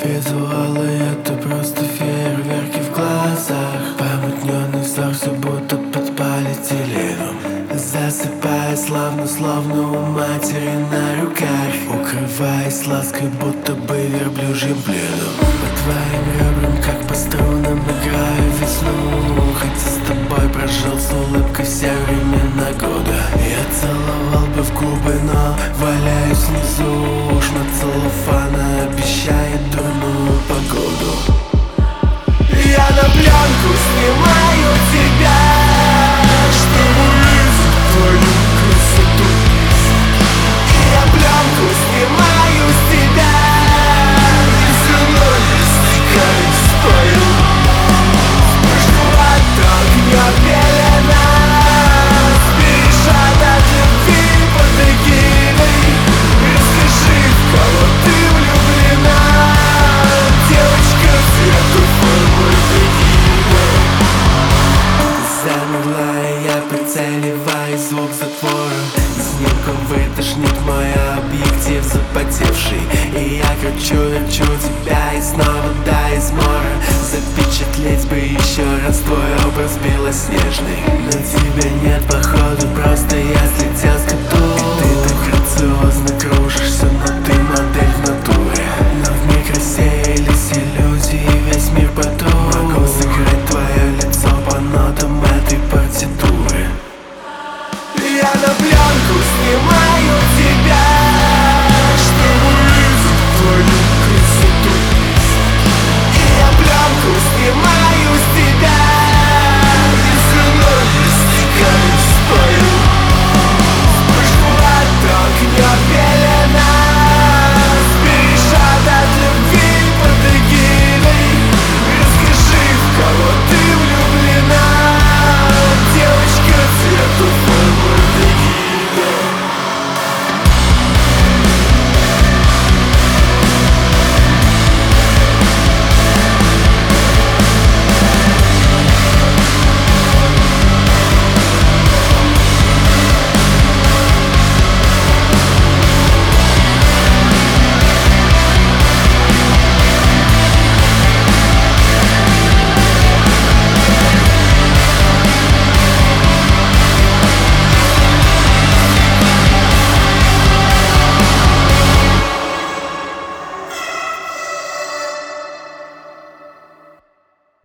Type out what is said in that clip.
Визуалы — это просто фейерверки в глазах. Помутненный взор, все будто под полиэтиленом. Засыпая славно, словно у матери на руках, укрываясь лаской, будто бы верблюжьим пледом. По твоим ребрам, как по струнам, играю весну. Хотя с тобой прожил с улыбкой все времена года. Я целовал бы в губы, но валяюсь внизу. Уж на целлофана обещает дурную погоду. Я на пленку снимаю тебя, чтобы увидеть твою красоту. Я пленку снимаю с тебя, и все ноги стекают в спою. Спрашивай, так не обелена, сбежать от любви под эгидой. Расскажи, в кого ты влюблена, девочка цвету формы бикини. Замерла, и я прицеливаю звук затвора. Снимком вытошнит мой объектив запотевший. И я кручу тебя и снова до измора. Запечатлеть бы еще раз твой образ белоснежный. На тебя нет похожих